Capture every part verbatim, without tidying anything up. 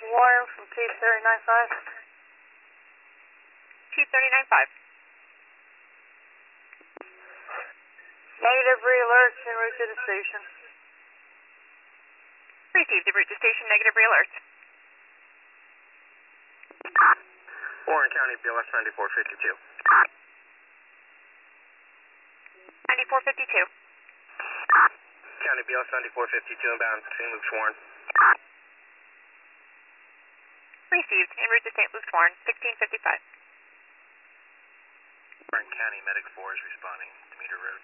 Warren from T thirty-nine five. T thirty-nine five. Negative re-alerts en route to the station. Received. En route to station. Negative re-alerts. Warren County, B L S ninety-four fifty-two. ninety-four fifty-two. County, B L S ninety-four fifty-two inbound, Saint Luke's Warren. Received. En route to Saint Luke's Warren. sixteen fifty-five. Warren County, Medic four is responding, Demeter Road.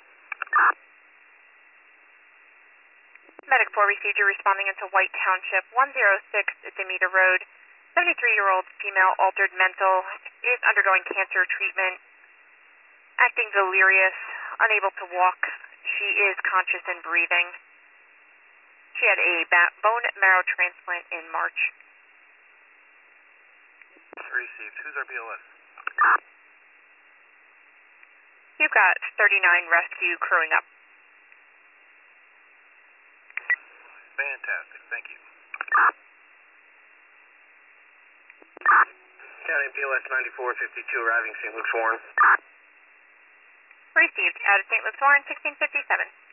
Medic four received. You're responding into White Township, one oh six Demeter Road. seventy-three-year-old female, altered mental, is undergoing cancer treatment, acting delirious, unable to walk. She is conscious and breathing. She had a bone marrow transplant in March. Received. Who's our B L S? You've got thirty-nine rescue crewing up. Fantastic. Thank you. County, B L S ninety-four fifty-two arriving Saint Luke's Warren. Received. Out of Saint Luke's Warren, sixteen fifty-seven.